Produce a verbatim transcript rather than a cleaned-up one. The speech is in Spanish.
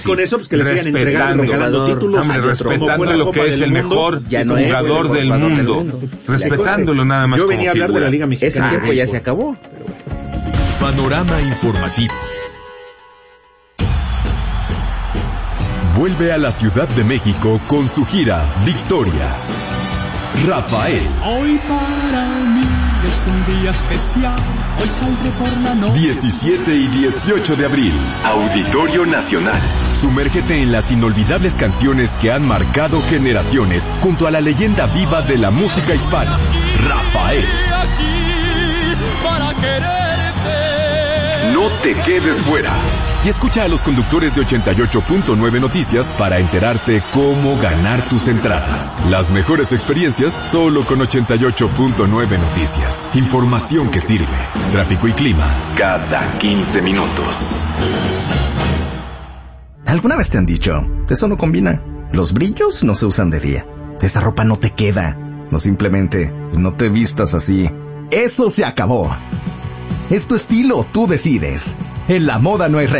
Con eso, pues que le sigan entregando, regalando títulos. Hombre, respetando lo que es el mejor jugador del mundo. Respetándolo nada más. Yo venía a hablar de la Liga Mexicana. Ese tiempo ya se acabó. Panorama informativo. Vuelve a la Ciudad de México con su gira Victoria. Rafael. Hoy para mí es un día especial. Hoy saldré por la noche. diecisiete y dieciocho de abril. Auditorio Nacional. Sumérgete en las inolvidables canciones que han marcado generaciones junto a la leyenda viva de la música hispana, Rafael. No te quedes fuera. Y escucha a los conductores de ochenta y ocho punto nueve Noticias para enterarte cómo ganar tus entradas. Las mejores experiencias solo con ochenta y ocho punto nueve Noticias. Información que sirve. Tráfico y clima cada quince minutos. ¿Alguna vez te han dicho, eso no combina? Los brillos no se usan de día. Esa ropa no te queda. No, simplemente no te vistas así. Eso se acabó. Es tu estilo, tú decides. En la moda no hay reglas.